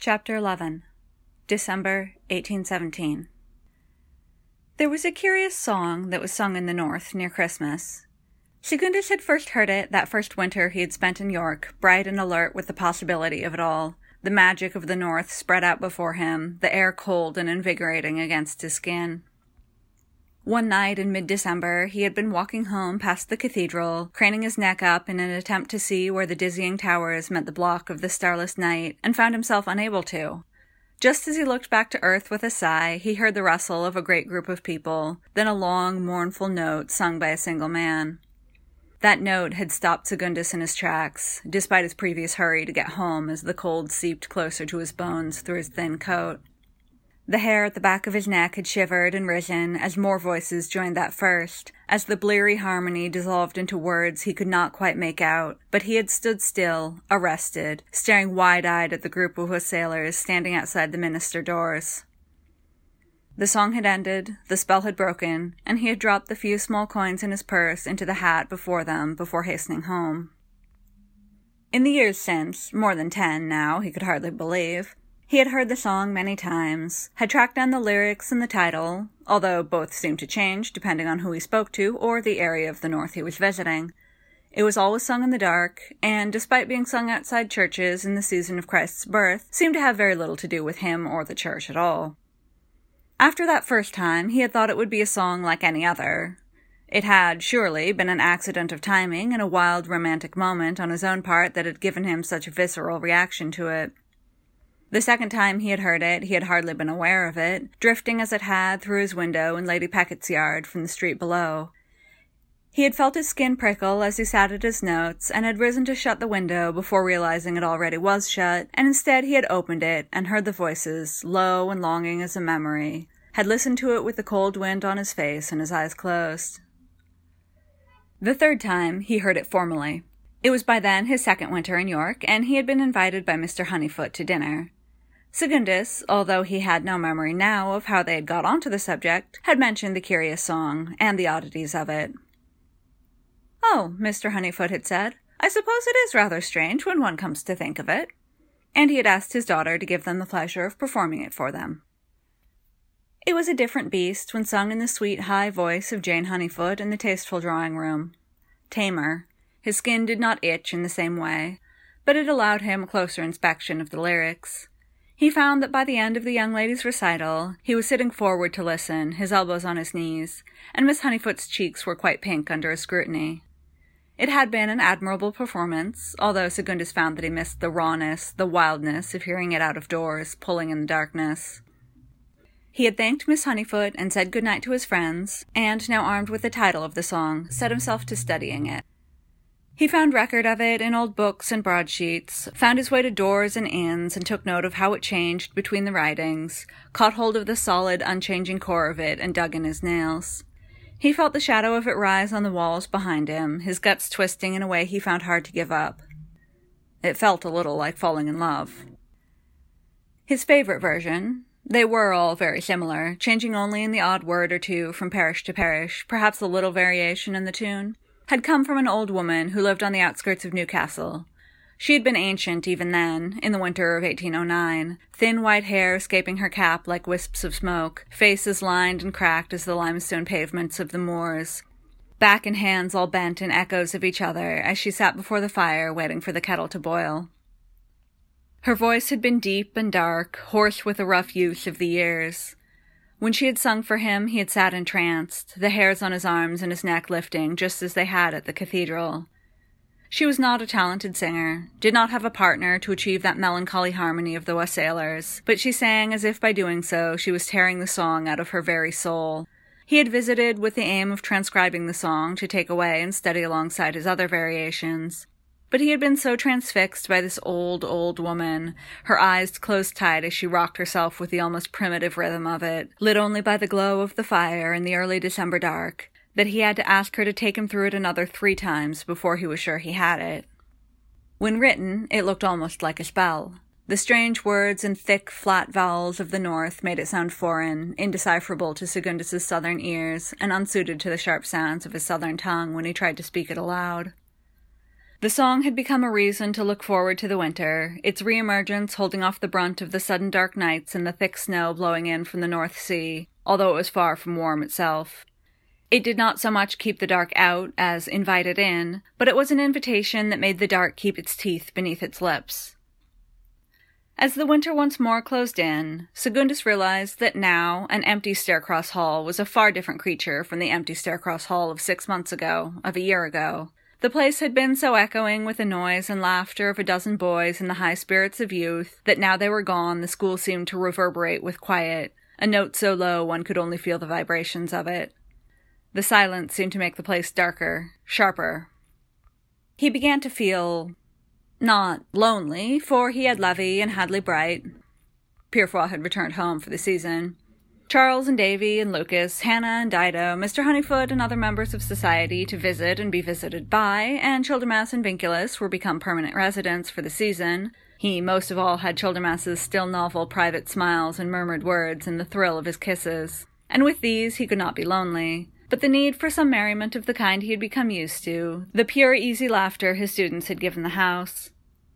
Chapter 11. December 1817. There was a curious song that was sung in the north near Christmas. Secundus had first heard it that first winter he had spent in York, bright and alert with the possibility of it all. The magic of the north spread out before him, the air cold and invigorating against his skin. One night in mid-December, he had been walking home past the cathedral, craning his neck up in an attempt to see where the dizzying towers met the block of the starless night, and found himself unable to. Just as he looked back to earth with a sigh, he heard the rustle of a great group of people, then a long, mournful note sung by a single man. That note had stopped Secundus in his tracks, despite his previous hurry to get home as the cold seeped closer to his bones through his thin coat. The hair at the back of his neck had shivered and risen as more voices joined that first, as the bleary harmony dissolved into words he could not quite make out, but he had stood still, arrested, staring wide-eyed at the group of wassailers standing outside the minster doors. The song had ended, the spell had broken, and he had dropped the few small coins in his purse into the hat before them before hastening home. In the years since, more than 10 now, he could hardly believe, he had heard the song many times, had tracked down the lyrics and the title, although both seemed to change depending on who he spoke to or the area of the north he was visiting. It was always sung in the dark, and despite being sung outside churches in the season of Christ's birth, seemed to have very little to do with him or the church at all. After that first time, he had thought it would be a song like any other. It had, surely, been an accident of timing and a wild romantic moment on his own part that had given him such a visceral reaction to it. The second time he had heard it, he had hardly been aware of it, drifting as it had through his window in Lady Pecket's yard from the street below. He had felt his skin prickle as he sat at his notes, and had risen to shut the window before realizing it already was shut, and instead he had opened it and heard the voices, low and longing as a memory, had listened to it with the cold wind on his face and his eyes closed. The third time he heard it formally. It was by then his second winter in York, and he had been invited by Mr. Honeyfoot to dinner. Secundus, although he had no memory now of how they had got onto the subject, had mentioned the curious song, and the oddities of it. "Oh," Mr. Honeyfoot had said, "I suppose it is rather strange when one comes to think of it." And he had asked his daughter to give them the pleasure of performing it for them. It was a different beast when sung in the sweet high voice of Jane Honeyfoot in the tasteful drawing-room. Tamer. His skin did not itch in the same way, but it allowed him a closer inspection of the lyrics. He found that by the end of the young lady's recital, he was sitting forward to listen, his elbows on his knees, and Miss Honeyfoot's cheeks were quite pink under his scrutiny. It had been an admirable performance, although Secundus found that he missed the rawness, the wildness of hearing it out of doors, pulling in the darkness. He had thanked Miss Honeyfoot and said good-night to his friends, and, now armed with the title of the song, set himself to studying it. He found record of it in old books and broadsheets, found his way to doors and inns, and took note of how it changed between the writings, caught hold of the solid, unchanging core of it, and dug in his nails. He felt the shadow of it rise on the walls behind him, his guts twisting in a way he found hard to give up. It felt a little like falling in love. His favorite version, they were all very similar, changing only in the odd word or two from parish to parish, perhaps a little variation in the tune, had come from an old woman who lived on the outskirts of Newcastle. She had been ancient even then, in the winter of 1809, thin white hair escaping her cap like wisps of smoke, face as lined and cracked as the limestone pavements of the moors, back and hands all bent in echoes of each other as she sat before the fire waiting for the kettle to boil. Her voice had been deep and dark, hoarse with the rough use of the years. When she had sung for him, he had sat entranced, the hairs on his arms and his neck lifting just as they had at the cathedral. She was not a talented singer, did not have a partner to achieve that melancholy harmony of the wassailers, but she sang as if by doing so she was tearing the song out of her very soul. He had visited with the aim of transcribing the song to take away and study alongside his other variations. But he had been so transfixed by this old woman, her eyes closed tight as she rocked herself with the almost primitive rhythm of it, lit only by the glow of the fire in the early December dark, that he had to ask her to take him through it another 3 times before he was sure he had it. When written, it looked almost like a spell. The strange words and thick, flat vowels of the north made it sound foreign, indecipherable to Secundus's southern ears, and unsuited to the sharp sounds of his southern tongue when he tried to speak it aloud. The song had become a reason to look forward to the winter, its reemergence holding off the brunt of the sudden dark nights and the thick snow blowing in from the North Sea, although it was far from warm itself. It did not so much keep the dark out as invite it in, but it was an invitation that made the dark keep its teeth beneath its lips. As the winter once more closed in, Secundus realized that now an empty Staircross Hall was a far different creature from the empty Staircross Hall of 6 months ago, of a year ago. The place had been so echoing with the noise and laughter of a dozen boys and the high spirits of youth that now they were gone the school seemed to reverberate with quiet, a note so low one could only feel the vibrations of it. The silence seemed to make the place darker, sharper. He began to feel not lonely, for he had Levi and Hadley Bright. Purefoy had returned home for the season. Charles and Davy and Lucas, Hannah and Dido, Mr. Honeyfoot and other members of society to visit and be visited by, and Childermas and Vinculus were become permanent residents for the season. He most of all had Childermas's still novel private smiles and murmured words and the thrill of his kisses. And with these he could not be lonely. But the need for some merriment of the kind he had become used to, the pure easy laughter his students had given the house.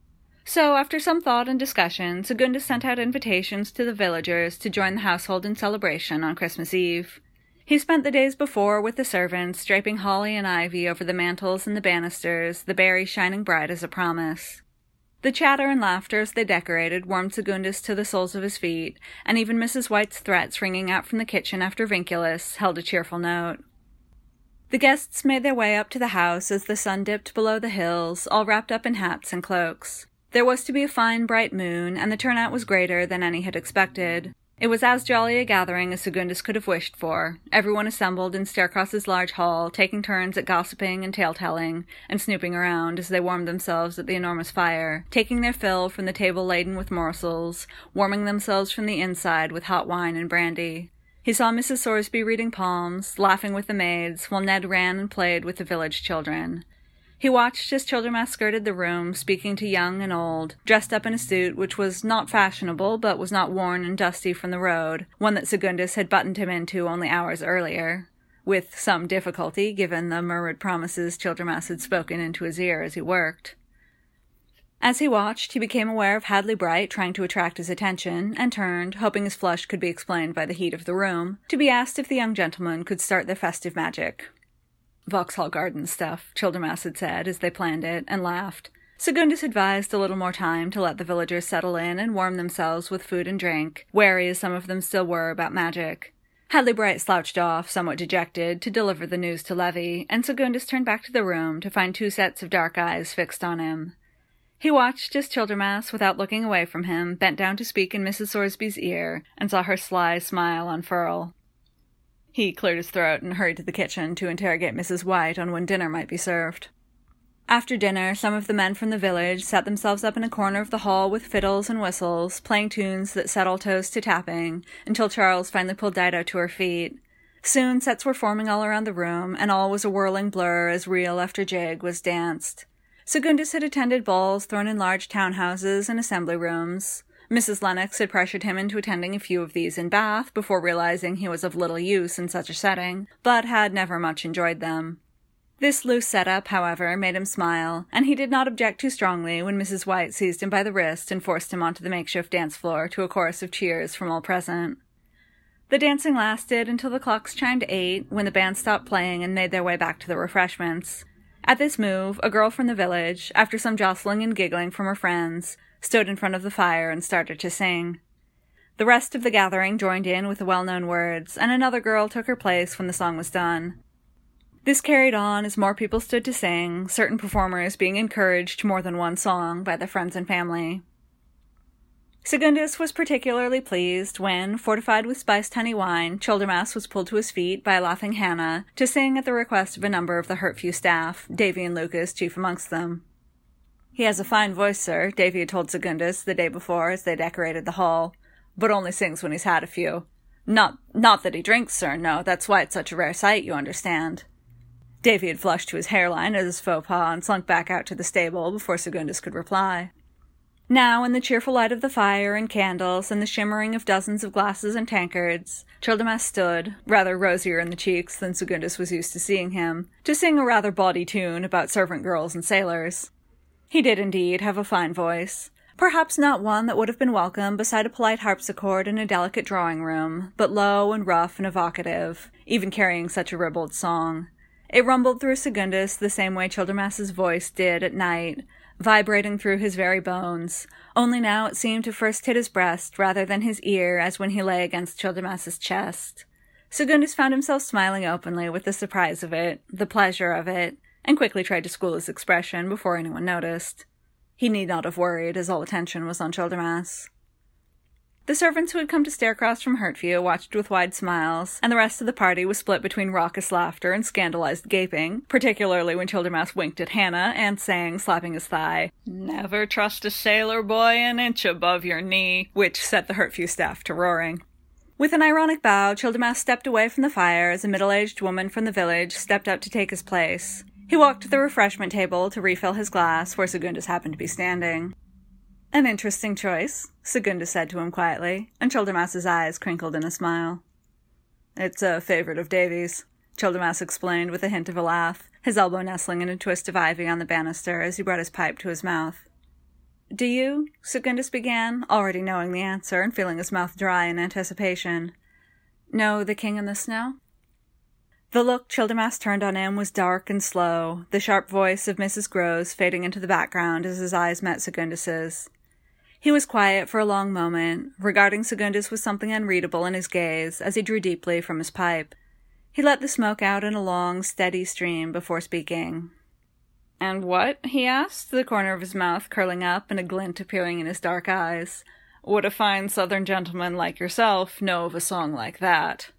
So, after some thought and discussion, Secundus sent out invitations to the villagers to join the household in celebration on Christmas Eve. He spent the days before with the servants, draping holly and ivy over the mantels and the banisters, the berries shining bright as a promise. The chatter and laughter as they decorated warmed Secundus to the soles of his feet, and even Mrs. White's threats ringing out from the kitchen after Vinculus held a cheerful note. The guests made their way up to the house as the sun dipped below the hills, all wrapped up in hats and cloaks. There was to be a fine, bright moon, and the turnout was greater than any had expected. It was as jolly a gathering as Secundus could have wished for, everyone assembled in Staircross's large hall, taking turns at gossiping and tale-telling, and snooping around as they warmed themselves at the enormous fire, taking their fill from the table laden with morsels, warming themselves from the inside with hot wine and brandy. He saw Mrs. Sorsby reading palms, laughing with the maids, while Ned ran and played with the village children. He watched as Childermas skirted the room, speaking to young and old, dressed up in a suit which was not fashionable but was not worn and dusty from the road, one that Secundus had buttoned him into only hours earlier, with some difficulty given the murmured promises Childermas had spoken into his ear as he worked. As he watched, he became aware of Hadley Bright trying to attract his attention, and turned, hoping his flush could be explained by the heat of the room, to be asked if the young gentlemen could start their festive magic. Vauxhall Gardens stuff, Childermas had said as they planned it, and laughed. Secundus advised a little more time to let the villagers settle in and warm themselves with food and drink, wary as some of them still were about magic. Hadley Bright slouched off, somewhat dejected, to deliver the news to Levi, and Secundus turned back to the room to find 2 sets of dark eyes fixed on him. He watched as Childermas, without looking away from him, bent down to speak in Mrs. Sorsby's ear, and saw her sly smile unfurl. He cleared his throat and hurried to the kitchen to interrogate Mrs. White on when dinner might be served. After dinner, some of the men from the village set themselves up in a corner of the hall with fiddles and whistles, playing tunes that set all toes to tapping, until Charles finally pulled Dido to her feet. Soon sets were forming all around the room, and all was a whirling blur as reel after jig was danced. Secundus had attended balls thrown in large townhouses and assembly rooms. Mrs. Lennox had pressured him into attending a few of these in Bath before realizing he was of little use in such a setting, but had never much enjoyed them. This loose setup, however, made him smile, and he did not object too strongly when Mrs. White seized him by the wrist and forced him onto the makeshift dance floor to a chorus of cheers from all present. The dancing lasted until the clocks chimed 8, when the band stopped playing and made their way back to the refreshments. At this move, a girl from the village, after some jostling and giggling from her friends, stood in front of the fire and started to sing. The rest of the gathering joined in with the well-known words, and another girl took her place when the song was done. This carried on as more people stood to sing, certain performers being encouraged to more than one song by their friends and family. Secundus was particularly pleased when, fortified with spiced honey wine, Childermas was pulled to his feet by a laughing Hannah to sing at the request of a number of the Hertfew staff, Davy and Lucas chief amongst them. "He has a fine voice, sir," Davy had told Secundus the day before as they decorated the hall, "but only sings when he's had a few. Not that he drinks, sir, no, that's why it's such a rare sight, you understand." Davy had flushed to his hairline at his faux pas and slunk back out to the stable before Secundus could reply. Now, in the cheerful light of the fire and candles and the shimmering of dozens of glasses and tankards, Childermas stood, rather rosier in the cheeks than Secundus was used to seeing him, to sing a rather bawdy tune about servant girls and sailors. He did indeed have a fine voice. Perhaps not one that would have been welcome beside a polite harpsichord in a delicate drawing-room, but low and rough and evocative, even carrying such a ribald song. It rumbled through Secundus the same way Childermas's voice did at night, vibrating through his very bones, only now it seemed to first hit his breast rather than his ear as when he lay against Childermas's chest. Secundus found himself smiling openly with the surprise of it, the pleasure of it, and quickly tried to school his expression before anyone noticed. He need not have worried, as all attention was on Childermas. The servants who had come to Staircross from Hurtview watched with wide smiles, and the rest of the party was split between raucous laughter and scandalized gaping, particularly when Childermas winked at Hannah and sang, slapping his thigh, "Never trust a sailor boy an inch above your knee," which set the Hurtview staff to roaring. With an ironic bow, Childermas stepped away from the fire as a middle-aged woman from the village stepped out to take his place. He walked to the refreshment table to refill his glass, where Secundus happened to be standing. "An interesting choice," Secundus said to him quietly, and Childermas's eyes crinkled in a smile. "It's a favorite of Davy's," Childermas explained with a hint of a laugh, his elbow nestling in a twist of ivy on the banister as he brought his pipe to his mouth. "Do you?" Secundus began, already knowing the answer and feeling his mouth dry in anticipation. "Know The King in the Snow?" The look Childermas turned on him was dark and slow, the sharp voice of Mrs. Grose fading into the background as his eyes met Secundus's. He was quiet for a long moment, regarding Secundus with something unreadable in his gaze as he drew deeply from his pipe. He let the smoke out in a long, steady stream before speaking. "And what?" he asked, the corner of his mouth curling up and a glint appearing in his dark eyes. "Would a fine southern gentleman like yourself know of a song like that?"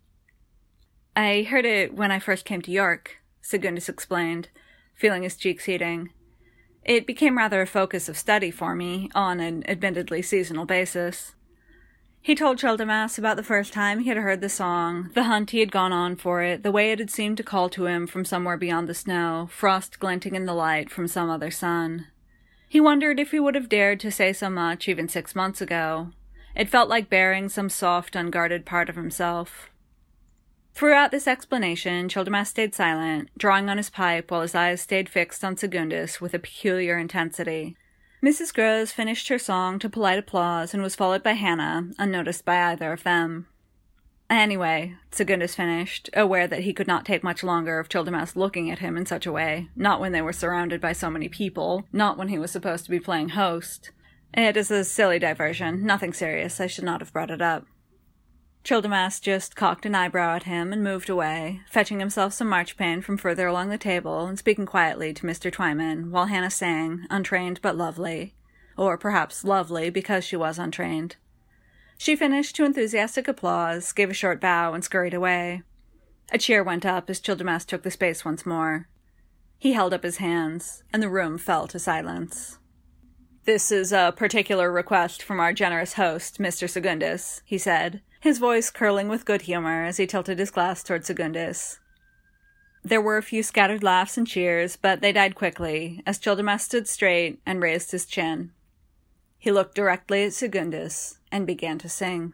"I heard it when I first came to York," Secundus explained, feeling his cheeks heating. "It became rather a focus of study for me, on an admittedly seasonal basis." He told Childermas about the first time he had heard the song, the hunt he had gone on for it, the way it had seemed to call to him from somewhere beyond the snow, frost glinting in the light from some other sun. He wondered if he would have dared to say so much even 6 months ago. It felt like bearing some soft, unguarded part of himself. Throughout this explanation, Childermas stayed silent, drawing on his pipe while his eyes stayed fixed on Secundus with a peculiar intensity. Mrs. Grose finished her song to polite applause and was followed by Hannah, unnoticed by either of them. "Anyway," Secundus finished, aware that he could not take much longer of Childermas looking at him in such a way, not when they were surrounded by so many people, not when he was supposed to be playing host. "It is a silly diversion, nothing serious, I should not have brought it up." Childermas just cocked an eyebrow at him and moved away, fetching himself some marchpane from further along the table and speaking quietly to Mr. Twyman, while Hannah sang, untrained but lovely, or perhaps lovely because she was untrained. She finished to enthusiastic applause, gave a short bow, and scurried away. A cheer went up as Childermas took the space once more. He held up his hands, and the room fell to silence. "This is a particular request from our generous host, Mr. Secundus," he said, his voice curling with good humor as he tilted his glass toward Secundus. There were a few scattered laughs and cheers, but they died quickly, as Childermas stood straight and raised his chin. He looked directly at Secundus and began to sing.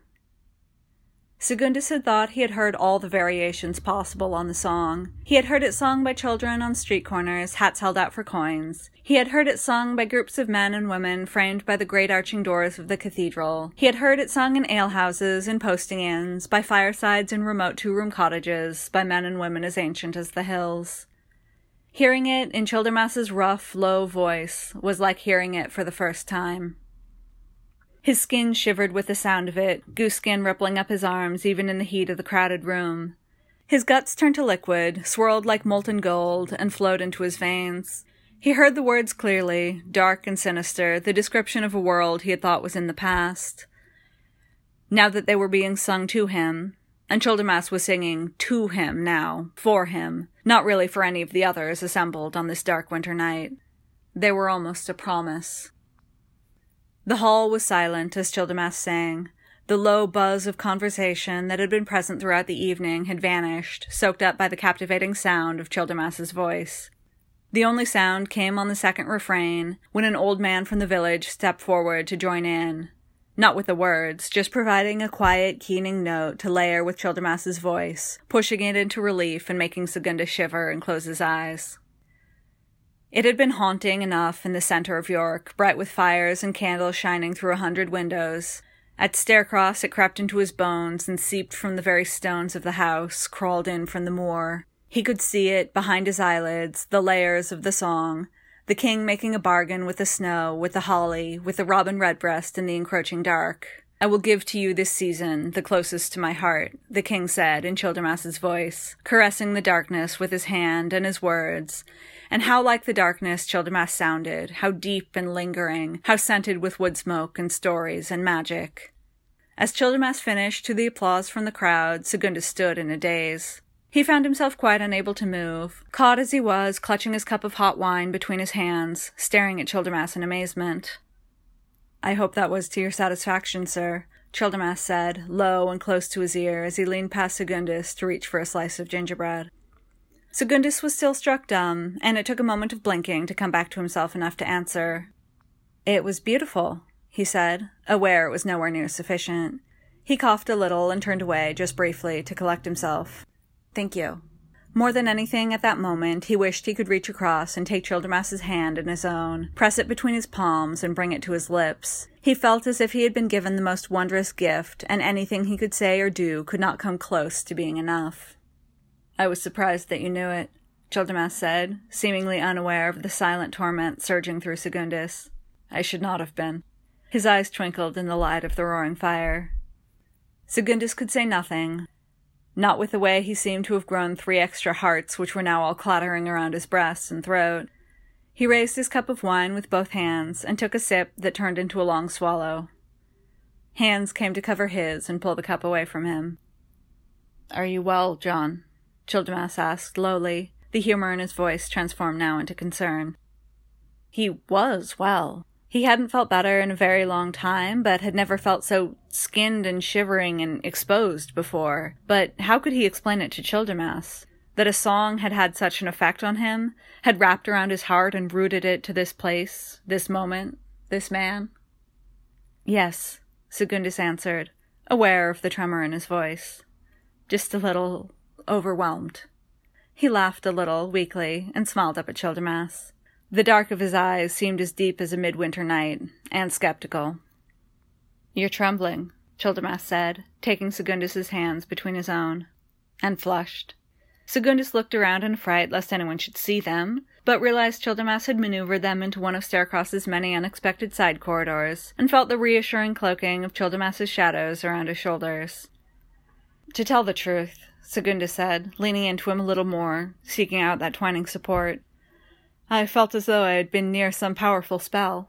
Secundus had thought he had heard all the variations possible on the song. He had heard it sung by children on street corners, hats held out for coins. He had heard it sung by groups of men and women framed by the great arching doors of the cathedral. He had heard it sung in alehouses and posting inns, by firesides in remote two-room cottages, by men and women as ancient as the hills. Hearing it in Childermas's rough, low voice was like hearing it for the first time. His skin shivered with the sound of it, goose-skin rippling up his arms even in the heat of the crowded room. His guts turned to liquid, swirled like molten gold, and flowed into his veins. He heard the words clearly, dark and sinister, the description of a world he had thought was in the past. Now that they were being sung to him, and Childermas was singing to him now, for him, not really for any of the others assembled on this dark winter night, they were almost a promise. The hall was silent as Childermas sang. The low buzz of conversation that had been present throughout the evening had vanished, soaked up by the captivating sound of Childermas's voice. The only sound came on the second refrain, when an old man from the village stepped forward to join in. Not with the words, just providing a quiet, keening note to layer with Childermas's voice, pushing it into relief and making Secundus shiver and close his eyes. It had been haunting enough in the centre of York, bright with fires and candles shining through 100 windows. At Staircross it crept into his bones and seeped from the very stones of the house, crawled in from the moor. He could see it, behind his eyelids, the layers of the song, the king making a bargain with the snow, with the holly, with the robin redbreast in the encroaching dark. "I will give to you this season, the closest to my heart," the king said in Childermas's voice, caressing the darkness with his hand and his words. And how like the darkness Childermas sounded, how deep and lingering, how scented with wood smoke and stories and magic. As Childermas finished, to the applause from the crowd, Segundus stood in a daze. He found himself quite unable to move, caught as he was, clutching his cup of hot wine between his hands, staring at Childermas in amazement. "I hope that was to your satisfaction, sir," Childermas said, low and close to his ear, as he leaned past Segundus to reach for a slice of gingerbread. Segundus was still struck dumb, and it took a moment of blinking to come back to himself enough to answer. "It was beautiful," he said, aware it was nowhere near sufficient. He coughed a little and turned away, just briefly, to collect himself. "Thank you." More than anything at that moment, he wished he could reach across and take Childermas's hand in his own, press it between his palms, and bring it to his lips. He felt as if he had been given the most wondrous gift, and anything he could say or do could not come close to being enough. "I was surprised that you knew it," Childermas said, seemingly unaware of the silent torment surging through Segundus. "I should not have been." His eyes twinkled in the light of the roaring fire. Segundus could say nothing, not with the way he seemed to have grown 3 extra hearts which were now all clattering around his breast and throat. He raised his cup of wine with both hands and took a sip that turned into a long swallow. Hands came to cover his and pull the cup away from him. "Are you well, John?" Childermas asked lowly, the humor in his voice transformed now into concern. He was well. He hadn't felt better in a very long time, but had never felt so skinned and shivering and exposed before. But how could he explain it to Childermas? That a song had had such an effect on him, had wrapped around his heart and rooted it to this place, this moment, this man? "Yes," Segundus answered, aware of the tremor in his voice. "Just a little overwhelmed." He laughed a little, weakly, and smiled up at Childermas. The dark of his eyes seemed as deep as a midwinter night, and skeptical. "You're trembling," Childermas said, taking Segundus's hands between his own, and flushed. Segundus looked around in fright lest anyone should see them, but realized Childermas had maneuvered them into one of Staircross's many unexpected side corridors, and felt the reassuring cloaking of Childermas's shadows around his shoulders. "To tell the truth," Segundus said, leaning into him a little more, seeking out that twining support, "I felt as though I had been near some powerful spell."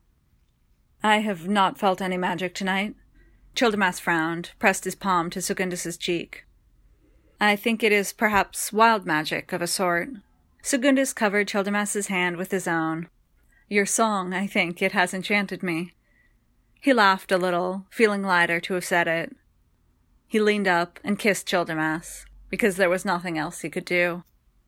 "I have not felt any magic tonight." Childermas frowned, pressed his palm to Segundus's cheek. "I think it is perhaps wild magic of a sort." Segundus covered Childermas's hand with his own. "Your song, I think, it has enchanted me." He laughed a little, feeling lighter to have said it. He leaned up and kissed Childermas, because there was nothing else he could do.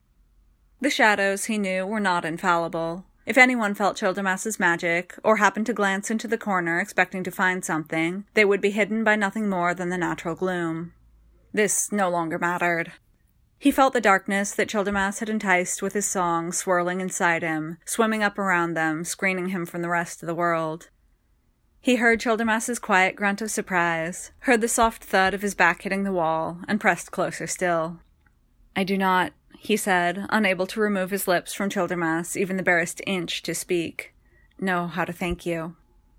The shadows, he knew, were not infallible. If anyone felt Childermas's magic, or happened to glance into the corner expecting to find something, they would be hidden by nothing more than the natural gloom. This no longer mattered. He felt the darkness that Childermas had enticed with his song swirling inside him, swimming up around them, screening him from the rest of the world. He heard Childermas's quiet grunt of surprise, heard the soft thud of his back hitting the wall, and pressed closer still. "I do not," he said, unable to remove his lips from Childermas even the barest inch to speak, "know how to thank you."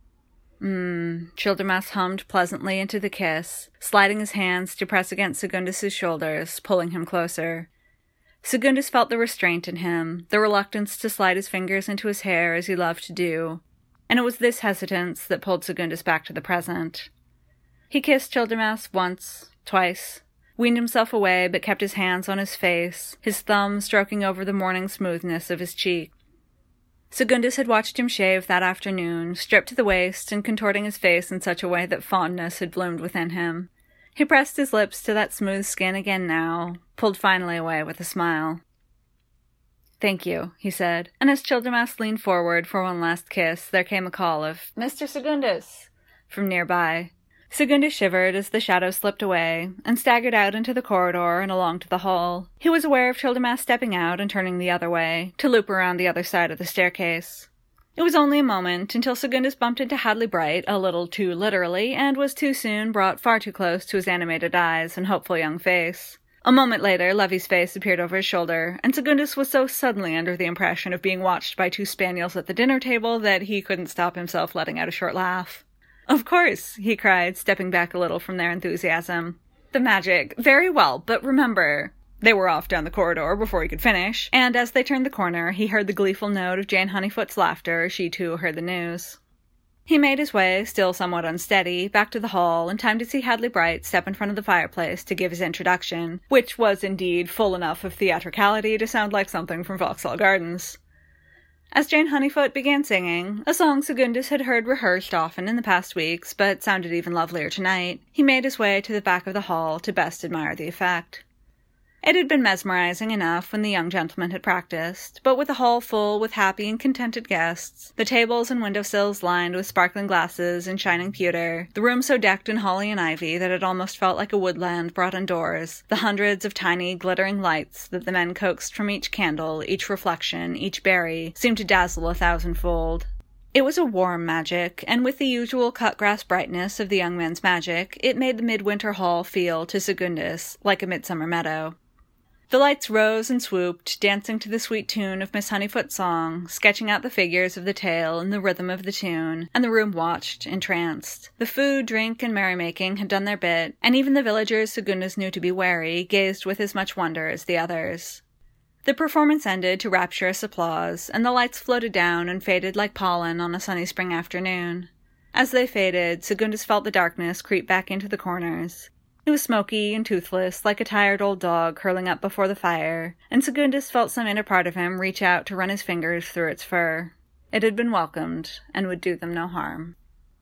Childermas hummed pleasantly into the kiss, sliding his hands to press against Segundus's shoulders, pulling him closer. Segundus felt the restraint in him, the reluctance to slide his fingers into his hair as he loved to do, and it was this hesitance that pulled Segundus back to the present. He kissed Childermas once, twice, weaned himself away but kept his hands on his face, his thumb stroking over the morning smoothness of his cheek. Segundus had watched him shave that afternoon, stripped to the waist and contorting his face in such a way that fondness had bloomed within him. He pressed his lips to that smooth skin again now, pulled finally away with a smile. "Thank you," he said, and as Childermas leaned forward for one last kiss, there came a call of, "Mr. Segundus!" from nearby. Segundus shivered as the shadow slipped away, and staggered out into the corridor and along to the hall. He was aware of Childemas stepping out and turning the other way, to loop around the other side of the staircase. It was only a moment until Segundus bumped into Hadley Bright a little too literally, and was too soon brought far too close to his animated eyes and hopeful young face. A moment later, Levy's face appeared over his shoulder, and Segundus was so suddenly under the impression of being watched by two spaniels at the dinner table that he couldn't stop himself letting out a short laugh. "Of course," he cried, stepping back a little from their enthusiasm. "The magic. Very well, but remember—" They were off down the corridor before he could finish, and as they turned the corner, he heard the gleeful note of Jane Honeyfoot's laughter as she too heard the news. He made his way, still somewhat unsteady, back to the hall in time to see Hadley Bright step in front of the fireplace to give his introduction, which was indeed full enough of theatricality to sound like something from Vauxhall Gardens. As Jane Honeyfoot began singing, a song Segundus had heard rehearsed often in the past weeks, but sounded even lovelier tonight, he made his way to the back of the hall to best admire the effect. It had been mesmerizing enough when the young gentleman had practiced, but with the hall full with happy and contented guests, the tables and windowsills lined with sparkling glasses and shining pewter, the room so decked in holly and ivy that it almost felt like a woodland brought indoors, the hundreds of tiny, glittering lights that the men coaxed from each candle, each reflection, each berry, seemed to dazzle 1,000-fold. It was a warm magic, and with the usual cut-grass brightness of the young man's magic, it made the midwinter hall feel, to Segundus, like a midsummer meadow. The lights rose and swooped, dancing to the sweet tune of Miss Honeyfoot's song, sketching out the figures of the tale in the rhythm of the tune, and the room watched, entranced. The food, drink, and merrymaking had done their bit, and even the villagers Segundus knew to be wary gazed with as much wonder as the others. The performance ended to rapturous applause, and the lights floated down and faded like pollen on a sunny spring afternoon. As they faded, Segundus felt the darkness creep back into the corners. It was smoky and toothless, like a tired old dog curling up before the fire, and Segundus felt some inner part of him reach out to run his fingers through its fur. It had been welcomed, and would do them no harm.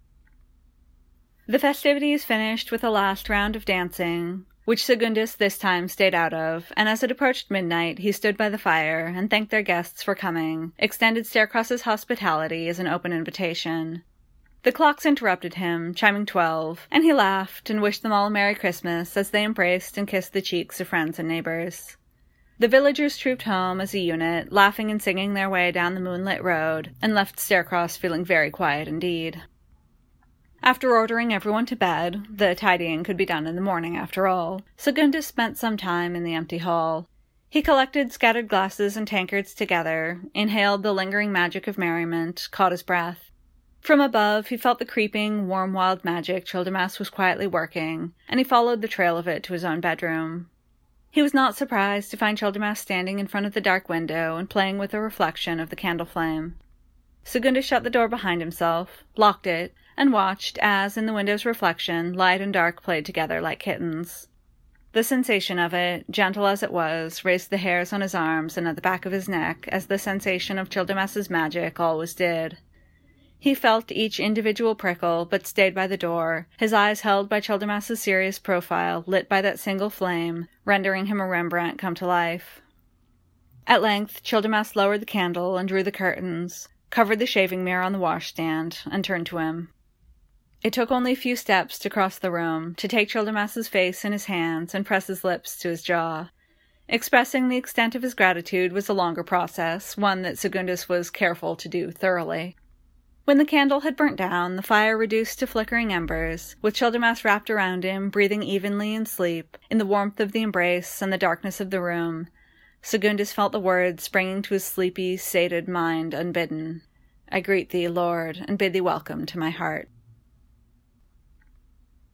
The festivities finished with a last round of dancing, which Segundus this time stayed out of, and as it approached midnight, he stood by the fire and thanked their guests for coming, extended Staircross's hospitality as an open invitation. The clocks interrupted him, chiming 12, and he laughed and wished them all a Merry Christmas as they embraced and kissed the cheeks of friends and neighbors. The villagers trooped home as a unit, laughing and singing their way down the moonlit road, and left Staircross feeling very quiet indeed. After ordering everyone to bed, the tidying could be done in the morning after all, Segundus spent some time in the empty hall. He collected scattered glasses and tankards together, inhaled the lingering magic of merriment, caught his breath. From above, he felt the creeping, warm, wild magic Childemas was quietly working, and he followed the trail of it to his own bedroom. He was not surprised to find Childemas standing in front of the dark window and playing with the reflection of the candle flame. Segundus shut the door behind himself, locked it, and watched as, in the window's reflection, light and dark played together like kittens. The sensation of it, gentle as it was, raised the hairs on his arms and at the back of his neck, as the sensation of Childemas's magic always did. He felt each individual prickle, but stayed by the door, his eyes held by Childemas's serious profile, lit by that single flame, rendering him a Rembrandt come to life. At length, Childemas lowered the candle and drew the curtains, covered the shaving mirror on the washstand, and turned to him. It took only a few steps to cross the room, to take Childemas's face in his hands and press his lips to his jaw. Expressing the extent of his gratitude was a longer process, one that Segundus was careful to do thoroughly. When the candle had burnt down, the fire reduced to flickering embers, with Childemas wrapped around him, breathing evenly in sleep, in the warmth of the embrace and the darkness of the room, Segundus felt the words springing to his sleepy, sated mind unbidden. "I greet thee, Lord, and bid thee welcome to my heart."